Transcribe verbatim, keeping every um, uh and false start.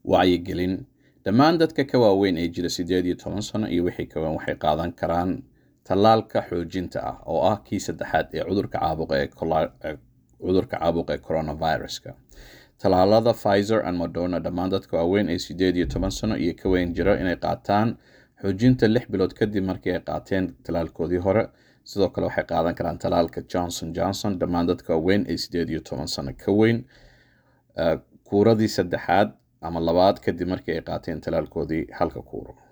wacyigelin dhammaan dadka ka waaweyn ee jira sideed iyo toban sano iyo wixii ka weyn waxay qaadan karaan tallaalka xoojinta ah oo ah kii saddexaad ee cudurka caabuqa ee cudurka caabuqa ee coronaviruska. Tallaalada Pfizer and Moderna dhammaan dadka waaweyn ee sideed iyo toban sano iyo ka weyn jira inay qaataan xoojinta lix bilood kadib markii ay qaateen tallaalkoodii hore. Sidoo kale waxay qaadan karaan tallaalka Johnson Johnson dhammaan dadka waaweyn ee sideed iyo toban sano ka weyn kuuradii saddexaad ama labaad kadib markii ay qaateen tallaalkoodii halka kuuro.